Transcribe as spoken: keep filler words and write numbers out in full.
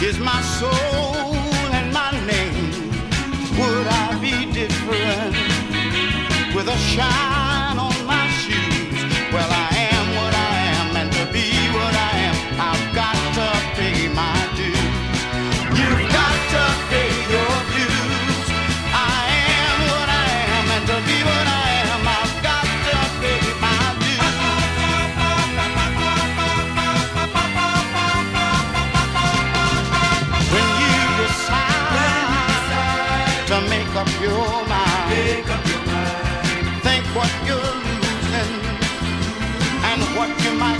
is my soul and my name. Would I be different with a shine on my shoes? Well, I am what I am, and to be what I am, I've got to pay my dues. You've got to pay your dues. I am what I am, and to be what I am, I've got to pay my dues. When you decide to make up your mind, make up your mind. Think what you're losing and what you might